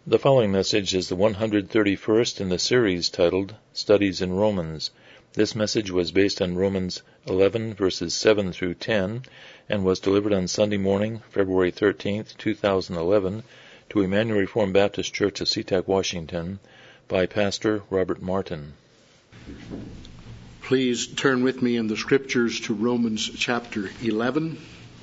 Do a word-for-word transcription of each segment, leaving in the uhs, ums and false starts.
The following message is the one hundred thirty-first in the series titled Studies in Romans. This message was based on Romans eleven, verses seven through ten, and was delivered on Sunday morning, February thirteenth, two thousand eleven, to Emmanuel Reformed Baptist Church of SeaTac, Washington, by Pastor Robert Martin. Please turn with me in the Scriptures to Romans chapter eleven.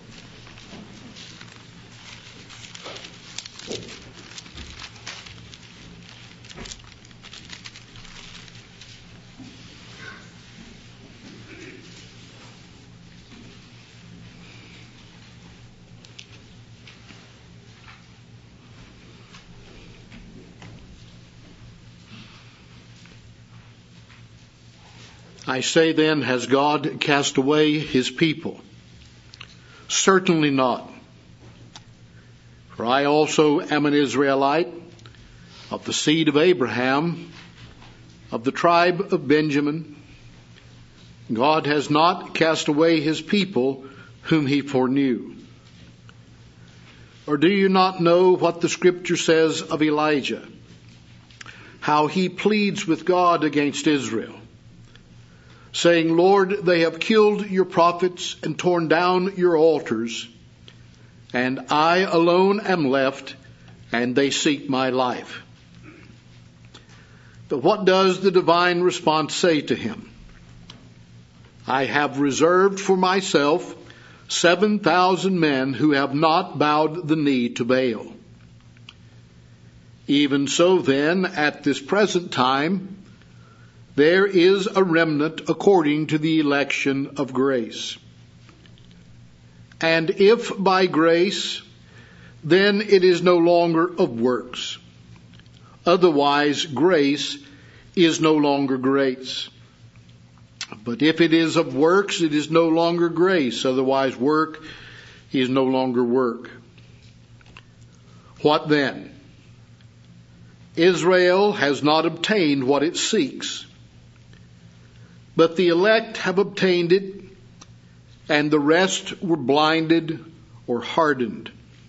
I say then, has God cast away his people? Certainly not. For I also am an Israelite, of the seed of Abraham, of the tribe of Benjamin. God has not cast away his people whom he foreknew. Or do you not know what the Scripture says of Elijah? How he pleads with God against Israel, saying, Lord, they have killed your prophets and torn down your altars, and I alone am left, and they seek my life. But what does the divine response say to him? I have reserved for myself seven thousand men who have not bowed the knee to Baal. Even so then, at this present time, there is a remnant according to the election of grace. And if by grace, then it is no longer of works. Otherwise, grace is no longer grace. But if it is of works, it is no longer grace. Otherwise, work is no longer work. What then? Israel has not obtained what it seeks. But the elect have obtained it, and the rest were blinded or hardened.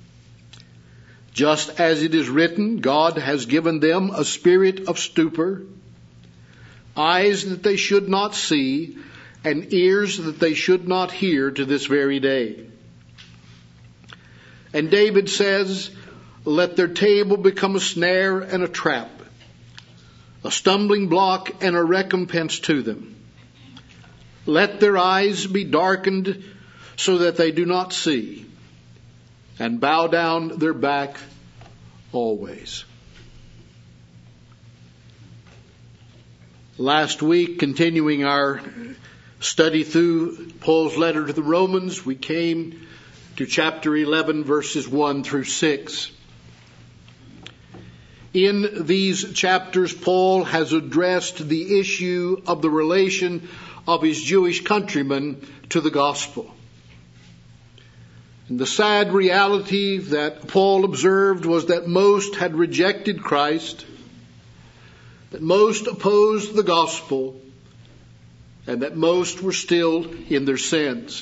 Just as it is written, God has given them a spirit of stupor, eyes that they should not see, and ears that they should not hear to this very day. And David says, let their table become a snare and a trap, a stumbling block and a recompense to them. Let their eyes be darkened so that they do not see, and bow down their back always. Last week, continuing our study through Paul's letter to the Romans, we came to chapter eleven, verses one through six. In these chapters, Paul has addressed the issue of the relation of his Jewish countrymen to the gospel. And the sad reality that Paul observed was that most had rejected Christ, that most opposed the gospel, and that most were still in their sins.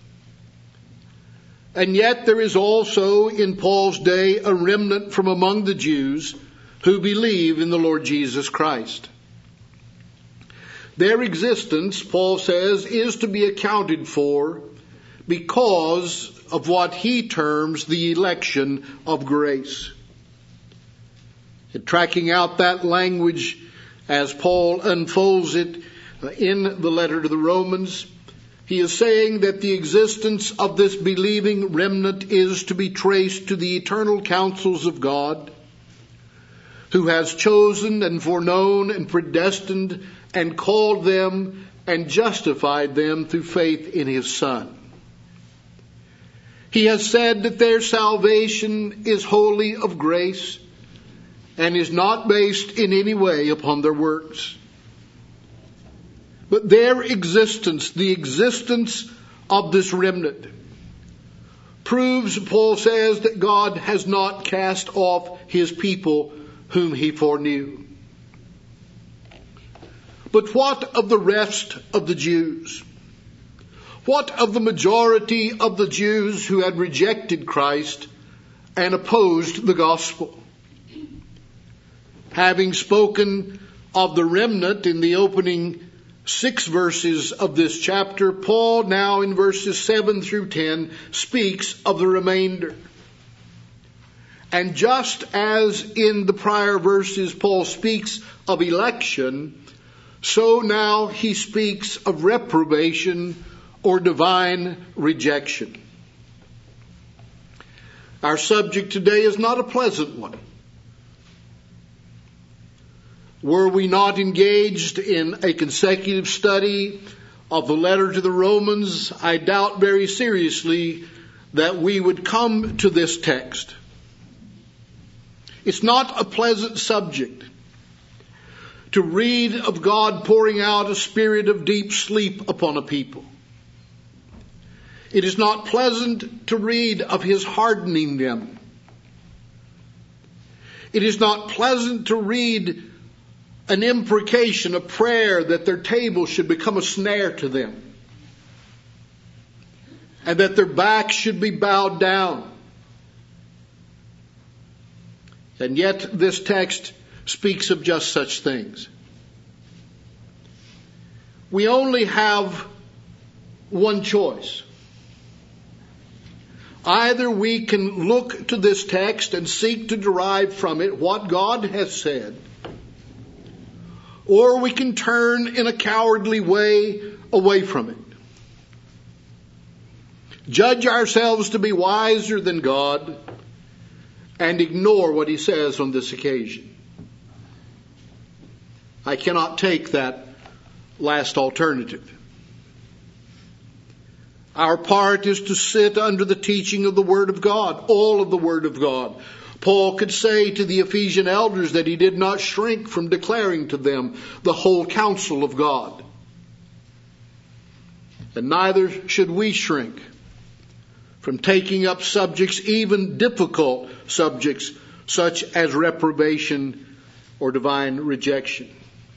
And yet there is also in Paul's day a remnant from among the Jews who believe in the Lord Jesus Christ. Their existence, Paul says, is to be accounted for because of what he terms the election of grace. And tracking out that language as Paul unfolds it in the letter to the Romans, he is saying that the existence of this believing remnant is to be traced to the eternal counsels of God, who has chosen and foreknown and predestined and called them and justified them through faith in his Son. He has said that their salvation is wholly of grace and is not based in any way upon their works. But their existence, the existence of this remnant, proves, Paul says, that God has not cast off his people whom he foreknew. But what of the rest of the Jews? What of the majority of the Jews who had rejected Christ and opposed the gospel? Having spoken of the remnant in the opening six verses of this chapter, Paul now in verses seven through ten speaks of the remainder. And just as in the prior verses Paul speaks of election, so now he speaks of reprobation or divine rejection. Our subject today is not a pleasant one. Were we not engaged in a consecutive study of the letter to the Romans, I doubt very seriously that we would come to this text. It's not a pleasant subject to read of God pouring out a spirit of deep sleep upon a people. It is not pleasant to read of His hardening them. It is not pleasant to read an imprecation, a prayer that their table should become a snare to them, and that their backs should be bowed down. And yet this text speaks of just such things. We only have one choice. Either we can look to this text and seek to derive from it what God has said, or we can turn in a cowardly way away from it. Judge ourselves to be wiser than God and ignore what He says on this occasion. I cannot take that last alternative. Our part is to sit under the teaching of the Word of God, all of the Word of God. Paul could say to the Ephesian elders that he did not shrink from declaring to them the whole counsel of God. And neither should we shrink from taking up subjects, even difficult subjects, such as reprobation or divine rejection.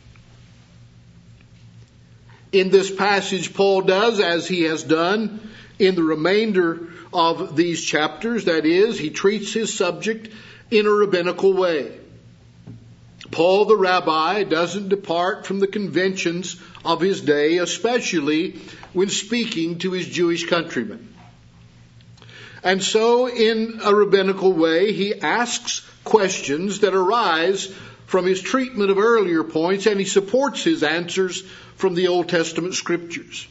In this passage, Paul does, as he has done in the remainder of these chapters, that is, he treats his subject in a rabbinical way. Paul the rabbi doesn't depart from the conventions of his day, especially when speaking to his Jewish countrymen. And so, in a rabbinical way, he asks questions that arise from his treatment of earlier points, and he supports his answers from the Old Testament scriptures.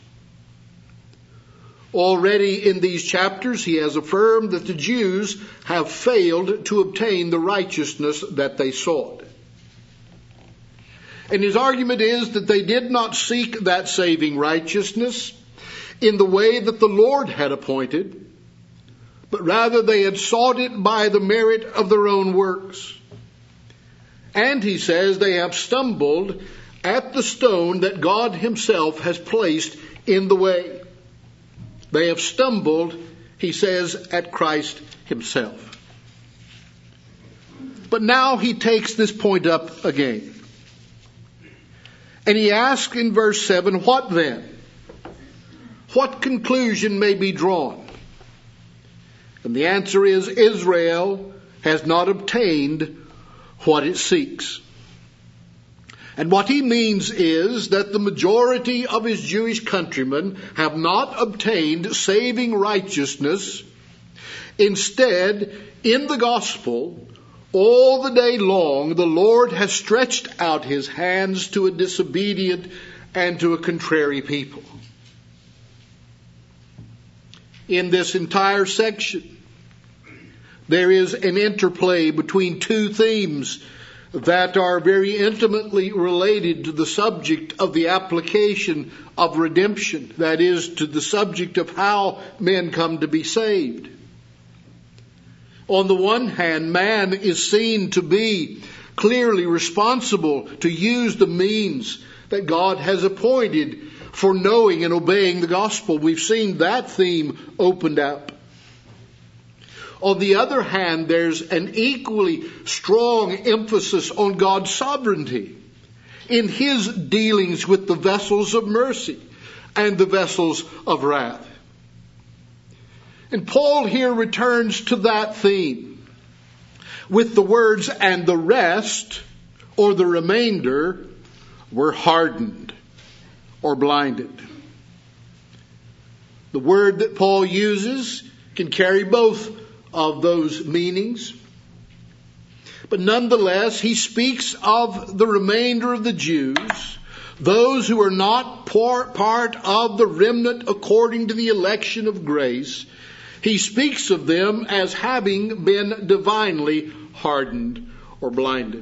Already in these chapters, he has affirmed that the Jews have failed to obtain the righteousness that they sought. And his argument is that they did not seek that saving righteousness in the way that the Lord had appointed, but rather they had sought it by the merit of their own works. And he says they have stumbled at the stone that God Himself has placed in the way. They have stumbled, he says, at Christ Himself. But now he takes this point up again. And he asks in verse seven, what then? What conclusion may be drawn? And the answer is, Israel has not obtained what it seeks. And what he means is that the majority of his Jewish countrymen have not obtained saving righteousness. Instead, in the gospel, all the day long, the Lord has stretched out His hands to a disobedient and to a contrary people. In this entire section, there is an interplay between two themes that are very intimately related to the subject of the application of redemption, that is, to the subject of how men come to be saved. On the one hand, man is seen to be clearly responsible to use the means that God has appointed for knowing and obeying the gospel. We've seen that theme opened up. On the other hand, there's an equally strong emphasis on God's sovereignty in His dealings with the vessels of mercy and the vessels of wrath. And Paul here returns to that theme with the words, and the rest or the remainder were hardened or blinded. The word that Paul uses can carry both of those meanings. But nonetheless, he speaks of the remainder of the Jews, those who are not part of the remnant according to the election of grace. He speaks of them as having been divinely hardened or blinded.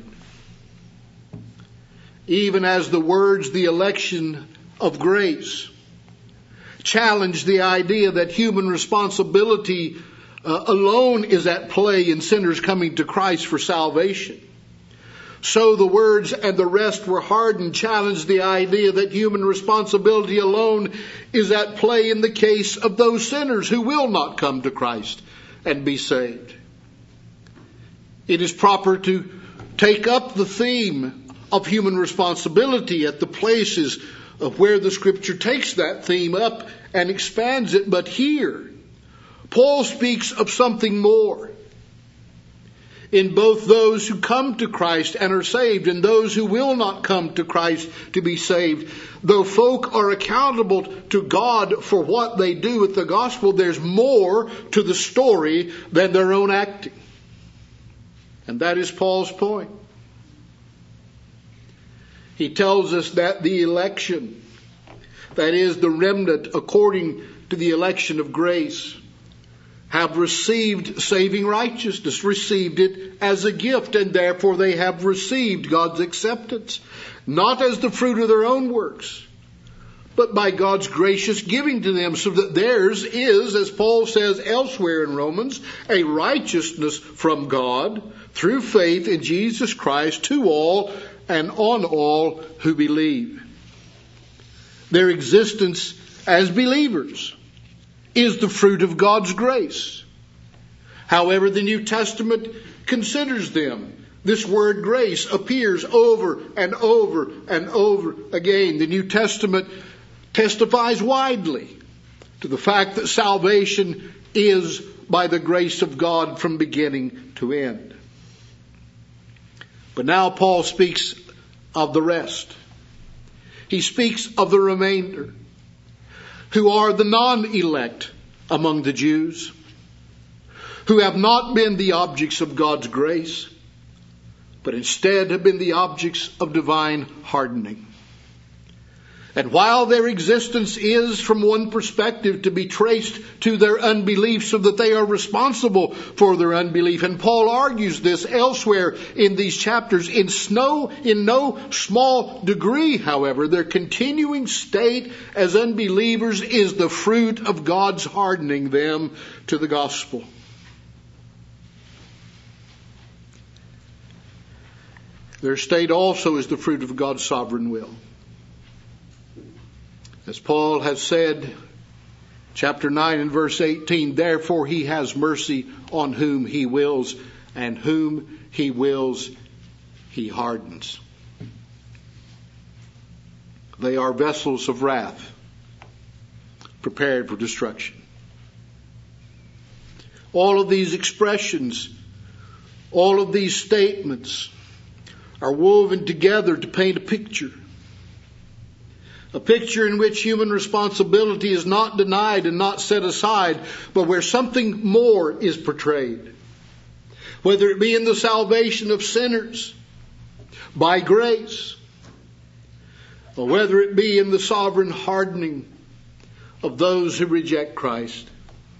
Even as the words, the election of grace, challenge the idea that human responsibility uh, alone is at play in sinners coming to Christ for salvation, so the words and the rest were hardened challenge the idea that human responsibility alone is at play in the case of those sinners who will not come to Christ and be saved. It is proper to take up the theme of human responsibility at the places of where the Scripture takes that theme up and expands it. But here, Paul speaks of something more. In both those who come to Christ and are saved and those who will not come to Christ to be saved, though folk are accountable to God for what they do with the gospel, there's more to the story than their own acting. And that is Paul's point. He tells us that the election, that is the remnant according to the election of grace, have received saving righteousness, received it as a gift, and therefore they have received God's acceptance, not as the fruit of their own works, but by God's gracious giving to them, so that theirs is, as Paul says elsewhere in Romans, a righteousness from God through faith in Jesus Christ to all and on all who believe. Their existence as believers is the fruit of God's grace. However, the New Testament considers them. This word grace appears over and over and over again. The New Testament testifies widely to the fact that salvation is by the grace of God from beginning to end. But now Paul speaks of the rest. He speaks of the remainder, who are the non-elect among the Jews, who have not been the objects of God's grace, but instead have been the objects of divine hardening. And while their existence is, from one perspective, to be traced to their unbelief, so that they are responsible for their unbelief, and Paul argues this elsewhere in these chapters, in no, in no small degree, however, their continuing state as unbelievers is the fruit of God's hardening them to the gospel. Their state also is the fruit of God's sovereign will. As Paul has said, chapter nine and verse eighteen, therefore he has mercy on whom he wills, and whom he wills he hardens. They are vessels of wrath, prepared for destruction. All of these expressions, all of these statements are woven together to paint a picture. A picture in which human responsibility is not denied and not set aside, but where something more is portrayed. Whether it be in the salvation of sinners by grace, or whether it be in the sovereign hardening of those who reject Christ.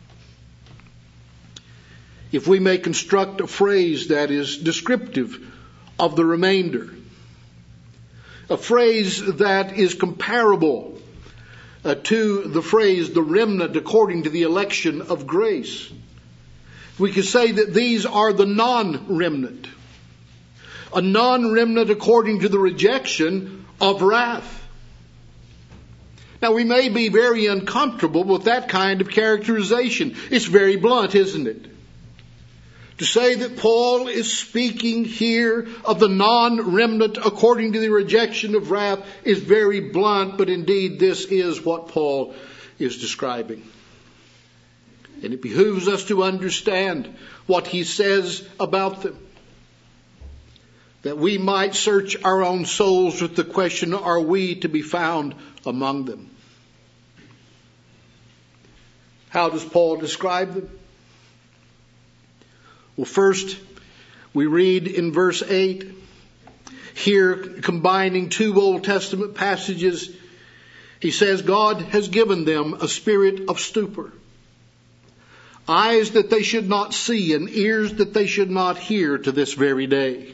If we may construct a phrase that is descriptive of the remainder, a phrase that is comparable uh, to the phrase, the remnant according to the election of grace, we could say that these are the non-remnant. A non-remnant according to the rejection of wrath. Now, we may be very uncomfortable with that kind of characterization. It's very blunt, isn't it? To say that Paul is speaking here of the non-remnant according to the rejection of wrath is very blunt, but indeed this is what Paul is describing. And it behooves us to understand what he says about them. that we might search our own souls with the question, are we to be found among them? How does Paul describe them? Well, first, we read in verse eight, here combining two Old Testament passages, he says, God has given them a spirit of stupor, eyes that they should not see and ears that they should not hear to this very day.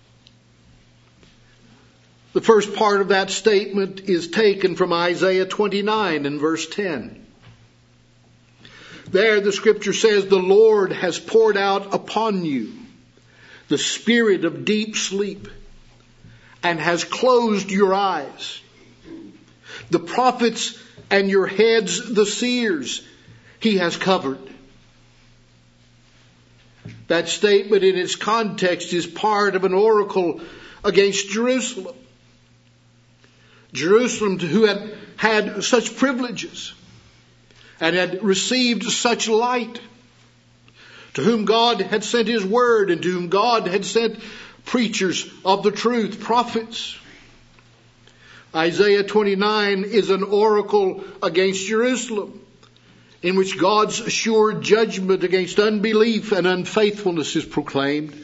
The first part of that statement is taken from Isaiah twenty-nine and verse ten. There the scripture says, the Lord has poured out upon you the spirit of deep sleep and has closed your eyes. The prophets and your heads, the seers, he has covered. That statement in its context is part of an oracle against Jerusalem. Jerusalem, who had had such privileges and had received such light, to whom God had sent his word and to whom God had sent preachers of the truth, prophets. Isaiah twenty-nine is an oracle against Jerusalem, in which God's sure judgment against unbelief and unfaithfulness is proclaimed.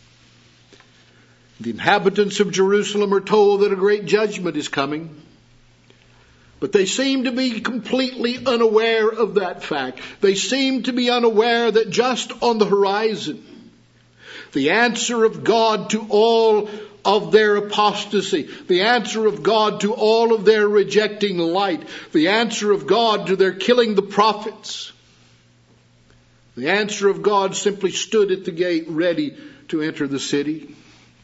The inhabitants of Jerusalem are told that a great judgment is coming. But they seem to be completely unaware of that fact. They seem to be unaware that just on the horizon, the answer of God to all of their apostasy, the answer of God to all of their rejecting light, the answer of God to their killing the prophets, the answer of God simply stood at the gate ready to enter the city.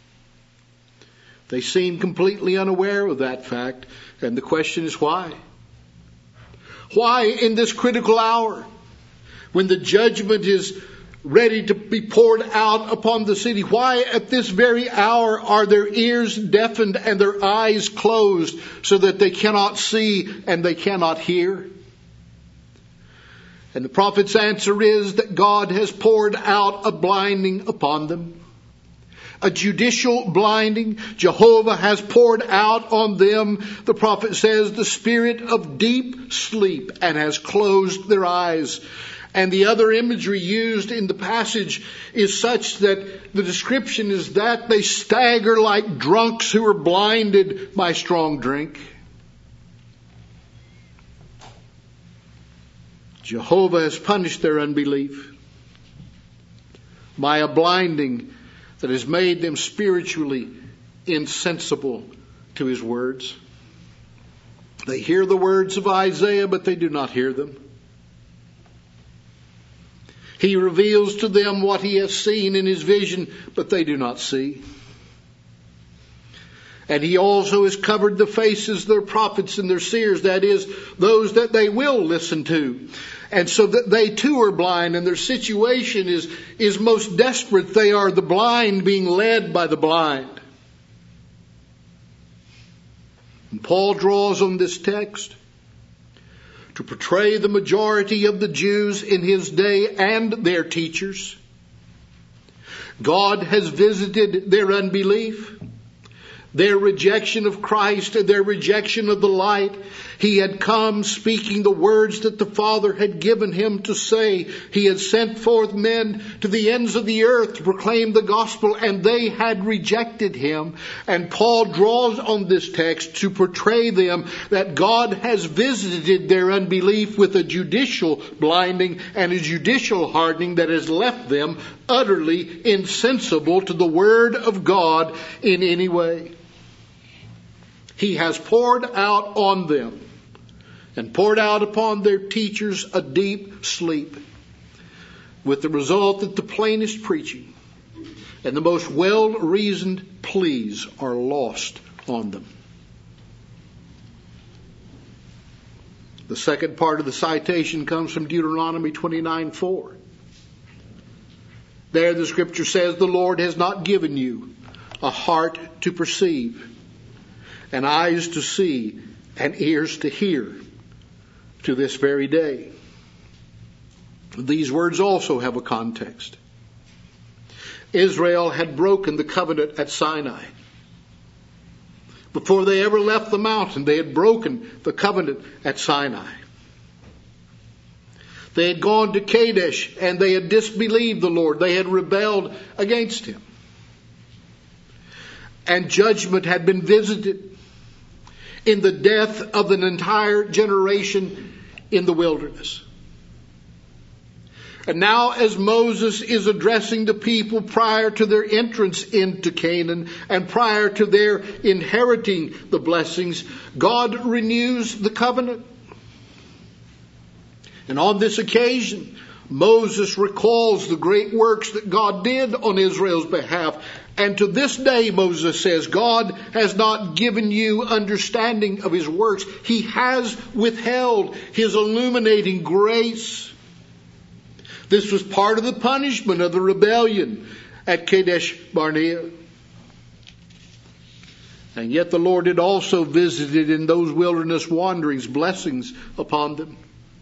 They seem completely unaware of that fact. And the question is why? Why in this critical hour, when the judgment is ready to be poured out upon the city, why at this very hour are their ears deafened and their eyes closed so that they cannot see and they cannot hear? And the prophet's answer is that God has poured out a blinding upon them. A judicial blinding. Jehovah has poured out on them, the prophet says, the spirit of deep sleep and has closed their eyes. And the other imagery used in the passage is such that the description is that they stagger like drunks who are blinded by strong drink. Jehovah has punished their unbelief by a blinding that has made them spiritually insensible to his words. They hear the words of Isaiah, but they do not hear them. He reveals to them what he has seen in his vision, but they do not see. And he also has covered the faces of their prophets and their seers, that is, those that they will listen to. And so that they too are blind, and their situation is, is most desperate. They are the blind being led by the blind. And Paul draws on this text to portray the majority of the Jews in his day and their teachers. God has visited their unbelief, their rejection of Christ, and their rejection of the light. He had come speaking the words that the Father had given him to say. He had sent forth men to the ends of the earth to proclaim the gospel, and they had rejected him. And Paul draws on this text to portray them that God has visited their unbelief with a judicial blinding and a judicial hardening that has left them utterly insensible to the word of God in any way. He has poured out on them and poured out upon their teachers a deep sleep, with the result that the plainest preaching and the most well-reasoned pleas are lost on them. The second part of the citation comes from Deuteronomy twenty-nine four. There the scripture says, the Lord has not given you a heart to perceive, and eyes to see, and ears to hear, to this very day. These words also have a context. Israel had broken the covenant at Sinai. Before they ever left the mountain, they had broken the covenant at Sinai. They had gone to Kadesh and they had disbelieved the Lord. They had rebelled against Him. And judgment had been visited in the death of an entire generation in the wilderness. And now as Moses is addressing the people prior to their entrance into Canaan and prior to their inheriting the blessings, God renews the covenant. And on this occasion, Moses recalls the great works that God did on Israel's behalf. And to this day, Moses says, God has not given you understanding of His works. He has withheld His illuminating grace. This was part of the punishment of the rebellion at Kadesh Barnea. And yet the Lord had also visited in those wilderness wanderings blessings upon them.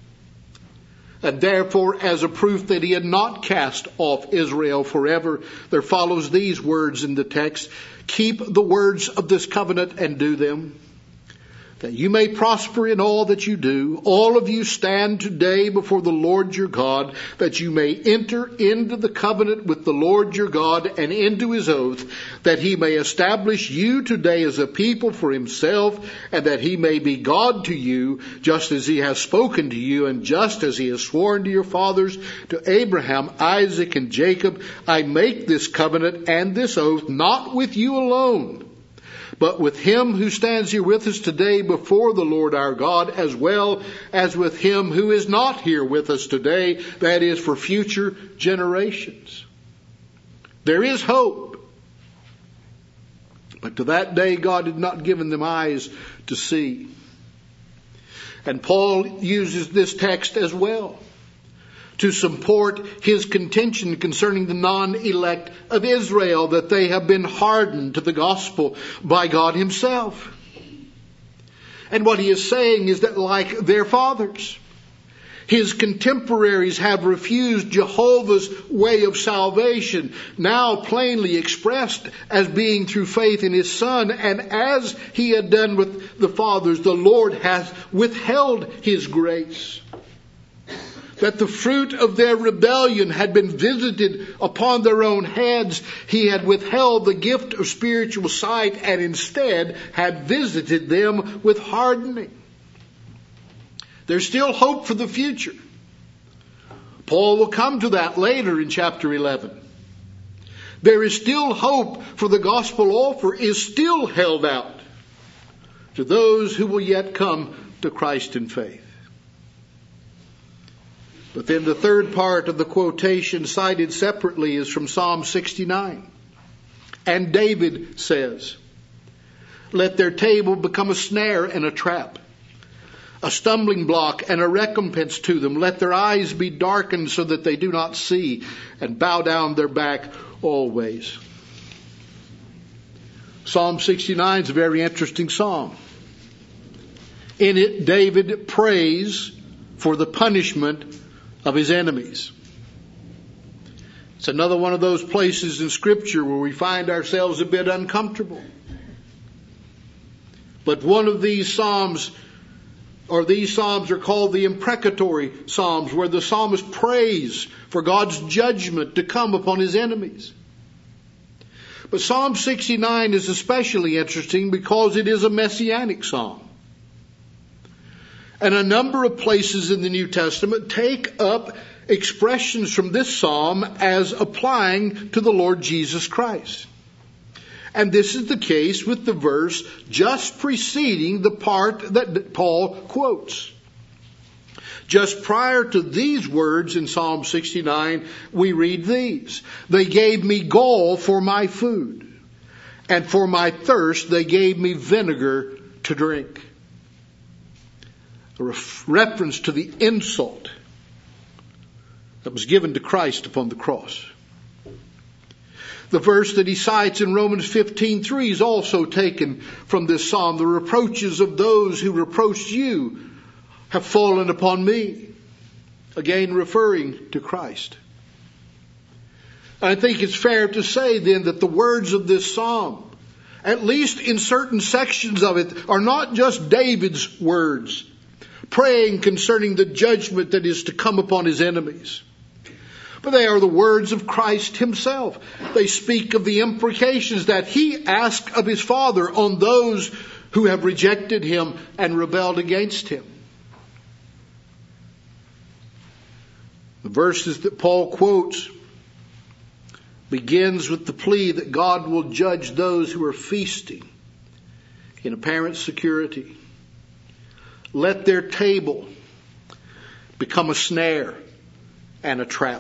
And therefore, as a proof that He had not cast off Israel forever, there follows these words in the text: keep the words of this covenant and do them, that you may prosper in all that you do. All of you stand today before the Lord your God, that you may enter into the covenant with the Lord your God and into His oath, that He may establish you today as a people for Himself, and that He may be God to you, just as He has spoken to you, and just as He has sworn to your fathers, to Abraham, Isaac, and Jacob. I make this covenant and this oath not with you alone, but with him who stands here with us today before the Lord our God, as well as with him who is not here with us today, that is, for future generations. There is hope. But to that day, God had not given them eyes to see. And Paul uses this text as well to support his contention concerning the non-elect of Israel, that they have been hardened to the gospel by God Himself. And what he is saying is that, like their fathers, his contemporaries have refused Jehovah's way of salvation, now plainly expressed as being through faith in His Son. And as He had done with the fathers, the Lord has withheld His grace. That the fruit of their rebellion had been visited upon their own heads. He had withheld the gift of spiritual sight and instead had visited them with hardening. There's still hope for the future. Paul will come to that later in chapter eleven. There is still hope, for the gospel offer is still held out to those who will yet come to Christ in faith. But then the third part of the quotation cited separately is from Psalm sixty-nine. And David says, let their table become a snare and a trap, a stumbling block and a recompense to them. Let their eyes be darkened so that they do not see, and bow down their back always. Psalm sixty-nine is a very interesting psalm. In it, David prays for the punishment of his enemies. It's another one of those places in Scripture where we find ourselves a bit uncomfortable. But one of these psalms, or these psalms are called the imprecatory psalms, where the psalmist prays for God's judgment to come upon his enemies. But Psalm sixty-nine is especially interesting because it is a messianic psalm. And a number of places in the New Testament take up expressions from this psalm as applying to the Lord Jesus Christ. And this is the case with the verse just preceding the part that Paul quotes. Just prior to these words in Psalm sixty-nine, we read these. They gave me gall for my food, and for my thirst they gave me vinegar to drink. A reference to the insult that was given to Christ upon the cross. The verse that he cites in Romans fifteen three is also taken from this psalm. The reproaches of those who reproached you have fallen upon me. Again referring to Christ. I think it's fair to say then that the words of this psalm, at least in certain sections of it, are not just David's words, praying concerning the judgment that is to come upon his enemies. But they are the words of Christ himself. They speak of the imprecations that he asked of his Father on those who have rejected him and rebelled against him. The verses that Paul quotes begins with the plea that God will judge those who are feasting in apparent security. Let their table become a snare and a trap,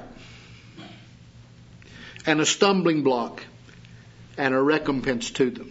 and a stumbling block and a recompense to them.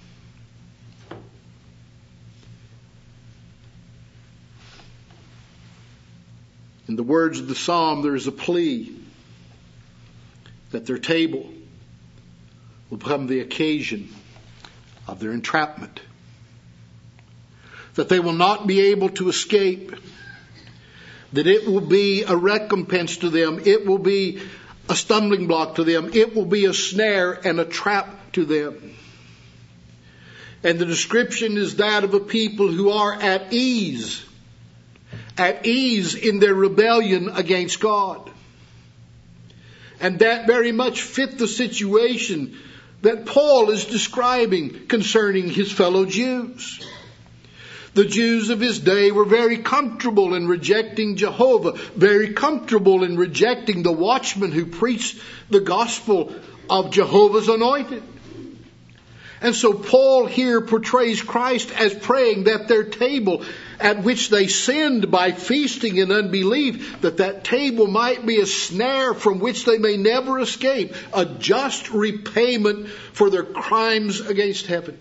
In the words of the psalm, there is a plea that their table will become the occasion of their entrapment, that they will not be able to escape, that it will be a recompense to them, it will be a stumbling block to them, it will be a snare and a trap to them. And the description is that of a people who are at ease, at ease in their rebellion against God. And that very much fit the situation that Paul is describing concerning his fellow Jews. The Jews of his day were very comfortable in rejecting Jehovah, very comfortable in rejecting the watchman who preached the gospel of Jehovah's anointed. And so Paul here portrays Christ as praying that their table at which they sinned by feasting in unbelief, that that table might be a snare from which they may never escape, a just repayment for their crimes against heaven.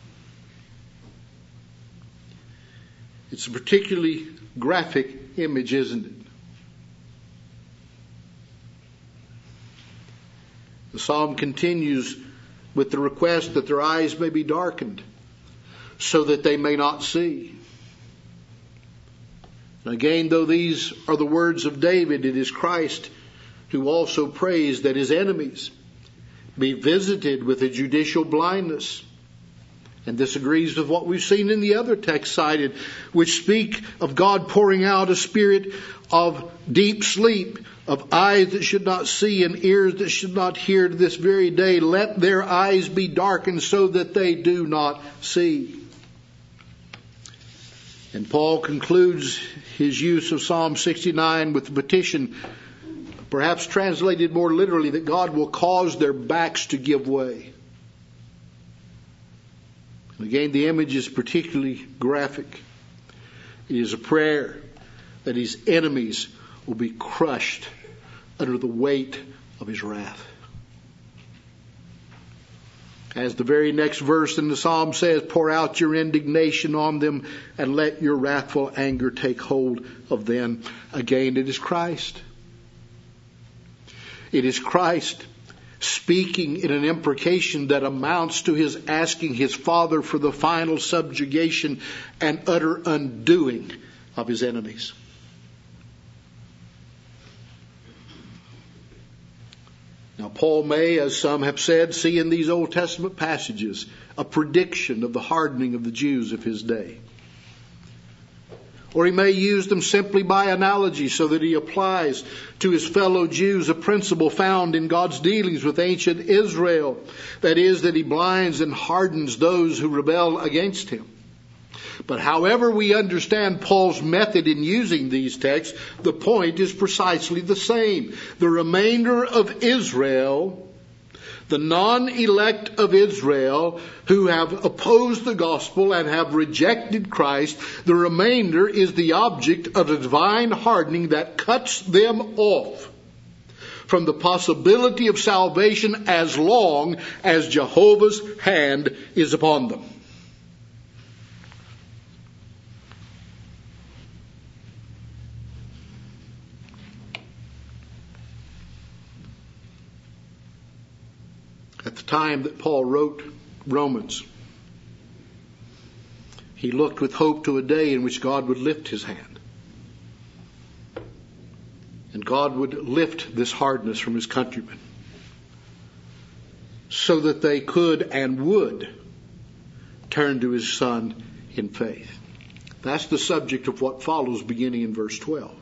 It's a particularly graphic image, isn't it? The psalm continues with the request that their eyes may be darkened so that they may not see. And again, though these are the words of David, it is Christ who also prays that his enemies be visited with a judicial blindness. And this agrees with what we've seen in the other text cited, which speak of God pouring out a spirit of deep sleep, of eyes that should not see and ears that should not hear to this very day. Let their eyes be darkened so that they do not see. And Paul concludes his use of Psalm sixty-nine with the petition, perhaps translated more literally, that God will cause their backs to give way. And again, the image is particularly graphic. It is a prayer that his enemies will be crushed under the weight of his wrath. As the very next verse in the psalm says, pour out your indignation on them and let your wrathful anger take hold of them. Again, it is Christ. It is Christ speaking in an imprecation that amounts to his asking his Father for the final subjugation and utter undoing of his enemies. Now, Paul may, as some have said, see in these Old Testament passages a prediction of the hardening of the Jews of his day. Or he may use them simply by analogy so that he applies to his fellow Jews a principle found in God's dealings with ancient Israel. That is, that he blinds and hardens those who rebel against him. But however we understand Paul's method in using these texts, the point is precisely the same. The remainder of Israel, the non-elect of Israel who have opposed the gospel and have rejected Christ, the remainder is the object of a divine hardening that cuts them off from the possibility of salvation as long as Jehovah's hand is upon them. At the time that Paul wrote Romans, he looked with hope to a day in which God would lift his hand. And God would lift this hardness from his countrymen. so that they could and would turn to his Son in faith. That's the subject of what follows beginning in verse twelve.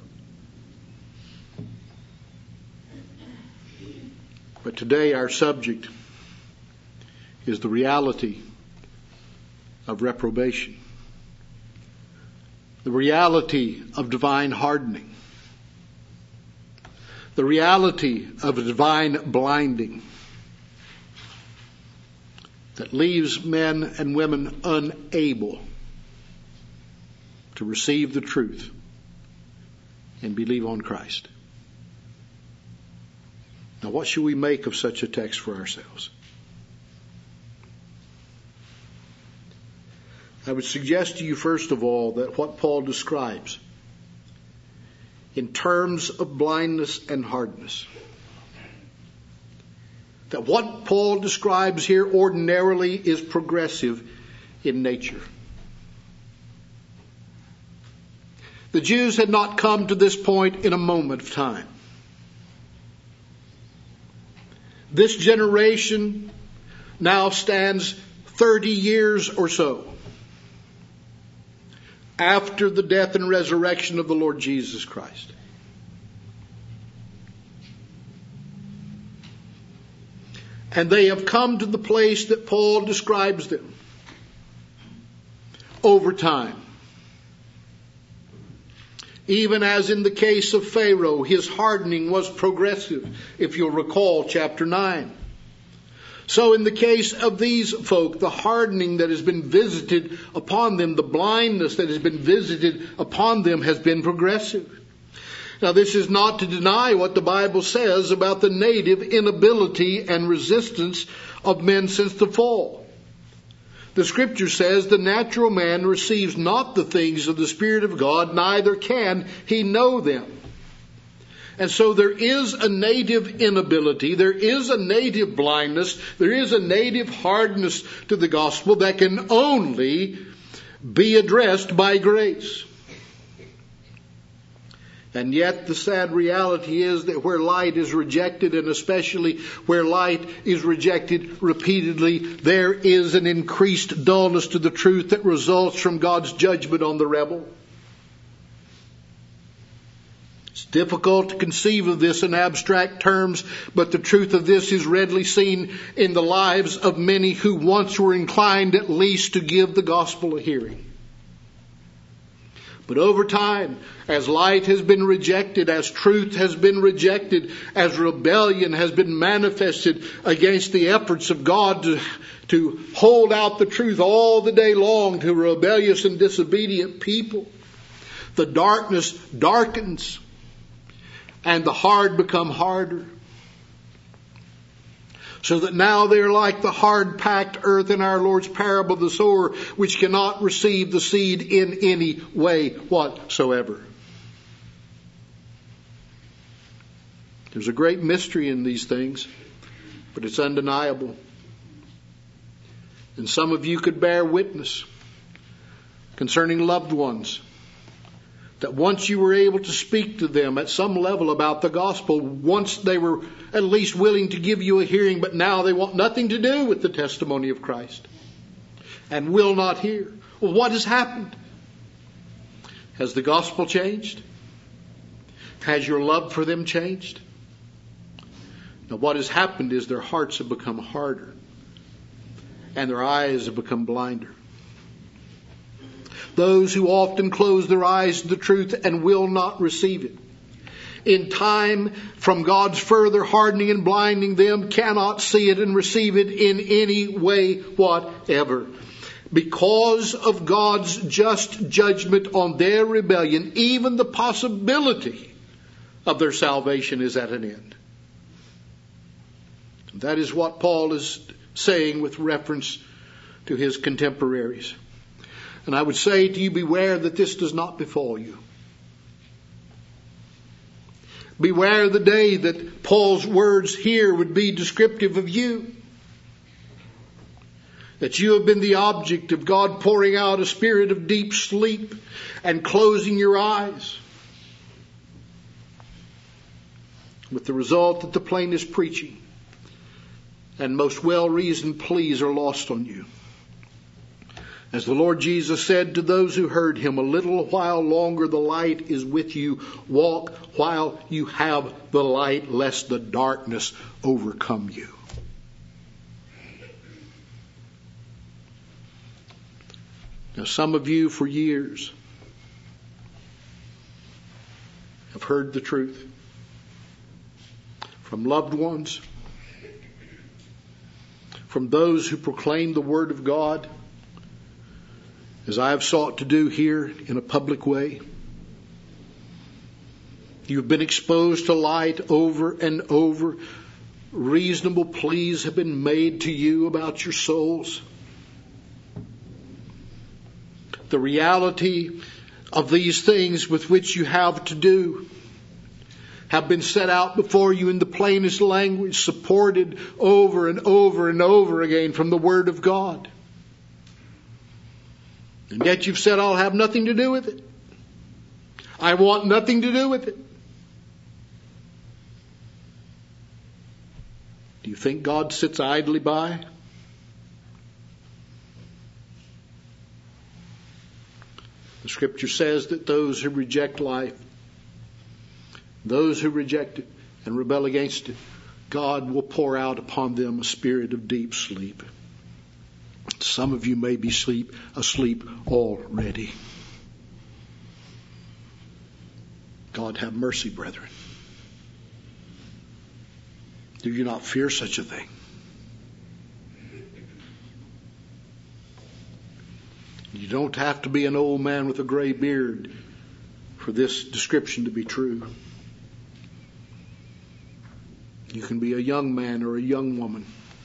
But today our subject is the reality of reprobation. The reality of divine hardening. The reality of a divine blinding that leaves men and women unable to receive the truth and believe on Christ. Now, what should we make of such a text for ourselves? I would suggest to you, first of all, that what Paul describes in terms of blindness and hardness, that what Paul describes here ordinarily is progressive in nature. The Jews had not come to this point in a moment of time. This generation now stands thirty years or so after the death and resurrection of the Lord Jesus Christ. And they have come to the place that Paul describes them over time. Even as in the case of Pharaoh, his hardening was progressive, if you'll recall chapter nine. So in the case of these folk, the hardening that has been visited upon them, the blindness that has been visited upon them has been progressive. Now, this is not to deny what the Bible says about the native inability and resistance of men since the fall. The Scripture says the natural man receives not the things of the Spirit of God, neither can he know them. And so there is a native inability, there is a native blindness, there is a native hardness to the gospel that can only be addressed by grace. And yet the sad reality is that where light is rejected, and especially where light is rejected repeatedly, there is an increased dullness to the truth that results from God's judgment on the rebel. It's difficult to conceive of this in abstract terms, but the truth of this is readily seen in the lives of many who once were inclined at least to give the gospel a hearing. But over time, as light has been rejected, as truth has been rejected, as rebellion has been manifested against the efforts of God to, to hold out the truth all the day long to rebellious and disobedient people, the darkness darkens and the hard become harder. So that now they are like the hard-packed earth in our Lord's parable of the sower, which cannot receive the seed in any way whatsoever. There's a great mystery in these things, but it's undeniable. And some of you could bear witness concerning loved ones, that once you were able to speak to them at some level about the gospel, once they were at least willing to give you a hearing, but now they want nothing to do with the testimony of Christ and will not hear. Well, what has happened? Has the gospel changed? Has your love for them changed? Now, what has happened is their hearts have become harder and their eyes have become blinder. Those who often close their eyes to the truth and will not receive it, in time from God's further hardening and blinding them, cannot see it and receive it in any way whatever. Because of God's just judgment on their rebellion, even the possibility of their salvation is at an end. That is what Paul is saying with reference to his contemporaries. And I would say to you, beware that this does not befall you. Beware the day that Paul's words here would be descriptive of you. That you have been the object of God pouring out a spirit of deep sleep and closing your eyes. With the result that the plainest preaching and most well-reasoned pleas are lost on you. As the Lord Jesus said to those who heard him, a little while longer the light is with you. Walk while you have the light, lest the darkness overcome you. Now, some of you for years have heard the truth from loved ones, from those who proclaim the Word of God, as I have sought to do here in a public way. You've been exposed to light over and over. Reasonable pleas have been made to you about your souls. The reality of these things with which you have to do have been set out before you in the plainest language, supported over and over and over again from the Word of God. And yet you've said, I'll have nothing to do with it. I want nothing to do with it. Do you think God sits idly by? The Scripture says that those who reject life, those who reject it and rebel against it, God will pour out upon them a spirit of deep sleep. Some of you may be sleep, asleep already. God have mercy, brethren. Do you not fear such a thing? You don't have to be an old man with a gray beard for this description to be true. You can be a young man or a young woman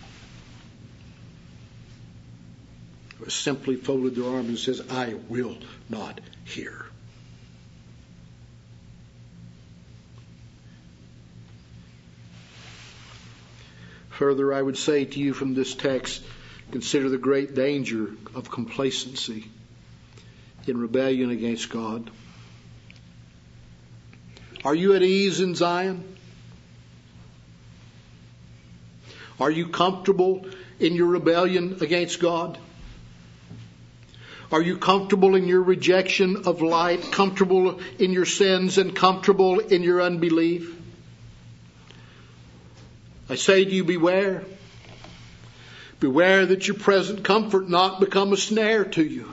who has simply folded their arms and says, I will not hear. Further, I would say to you from this text, consider the great danger of complacency in rebellion against God. Are you at ease in Zion? Are you comfortable in your rebellion against God? Are you comfortable in your rejection of light, comfortable in your sins, and comfortable in your unbelief? I say to you, beware. Beware that your present comfort not become a snare to you.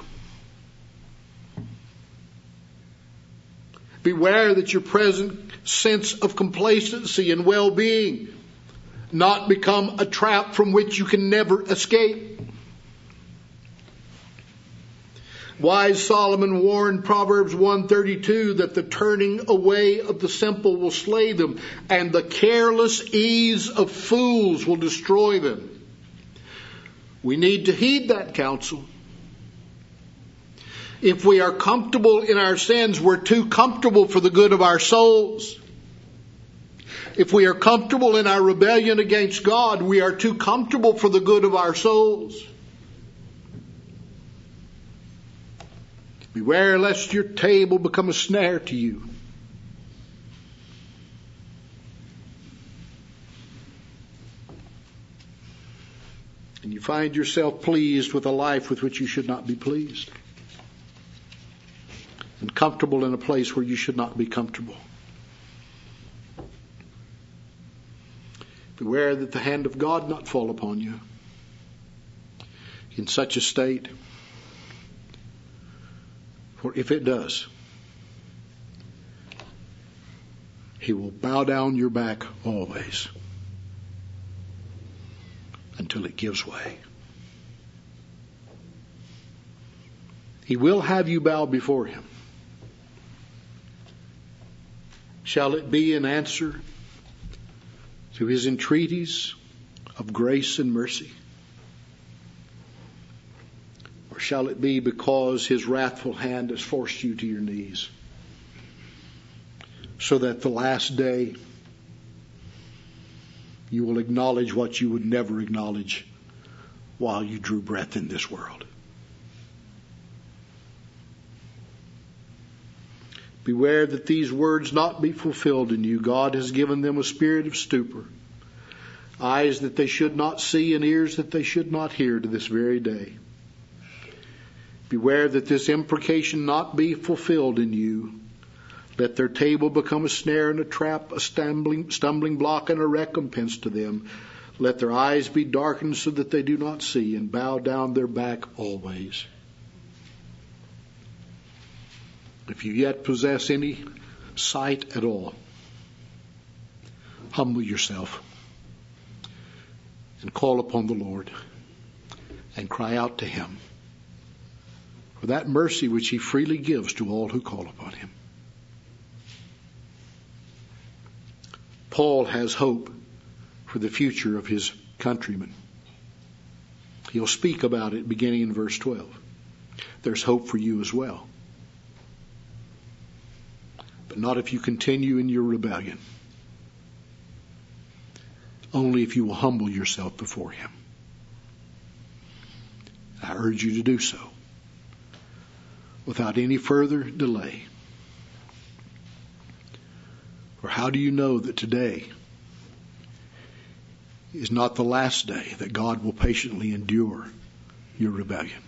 Beware that your present sense of complacency and well-being not become a trap from which you can never escape. Wise Solomon warned, Proverbs one thirty-two, that the turning away of the simple will slay them, and the careless ease of fools will destroy them. We need to heed that counsel. If we are comfortable in our sins, we're too comfortable for the good of our souls. If we are comfortable in our rebellion against God, we are too comfortable for the good of our souls. Beware lest your table become a snare to you. And you find yourself pleased with a life with which you should not be pleased. And comfortable in a place where you should not be comfortable. Beware that the hand of God not fall upon you in such a state. For if it does, He will bow down your back always until it gives way. He will have you bow before Him. Shall it be in answer to His entreaties of grace and mercy? Or shall it be because His wrathful hand has forced you to your knees, so that the last day you will acknowledge what you would never acknowledge while you drew breath in this world? Beware that these words not be fulfilled in you. God has given them a spirit of stupor, eyes that they should not see and ears that they should not hear to this very day. Beware that this imprecation not be fulfilled in you. Let their table become a snare and a trap, a stumbling, stumbling block and a recompense to them. Let their eyes be darkened so that they do not see, and bow down their back always. If you yet possess any sight at all, humble yourself and call upon the Lord and cry out to Him for that mercy which He freely gives to all who call upon Him. Paul has hope for the future of his countrymen. He'll speak about it beginning in verse twelve. There's hope for you as well. But not if you continue in your rebellion. Only if you will humble yourself before Him. I urge you to do so without any further delay. For how do you know that today is not the last day that God will patiently endure your rebellion?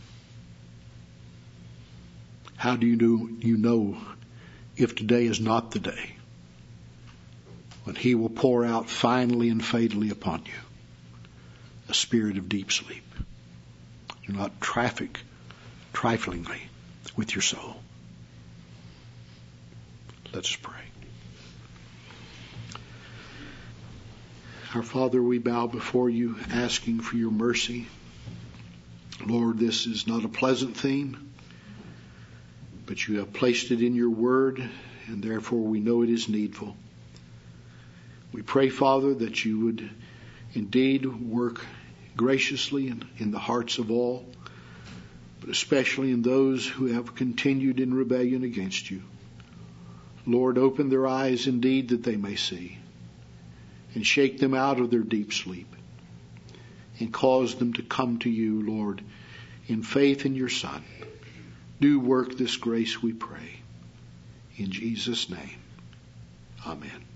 How do you know, you know if today is not the day when He will pour out finally and fatally upon you a spirit of deep sleep? Do not traffic triflingly with your soul. Let us pray. Our Father, we bow before you asking for your mercy. Lord, this is not a pleasant theme, but you have placed it in your word, and therefore we know it is needful. We pray, Father, that you would indeed work graciously in, in the hearts of all, but especially in those who have continued in rebellion against you. Lord, open their eyes indeed that they may see, and shake them out of their deep sleep, and cause them to come to you, Lord, in faith in your Son. Do work this grace, we pray. In Jesus' name, amen.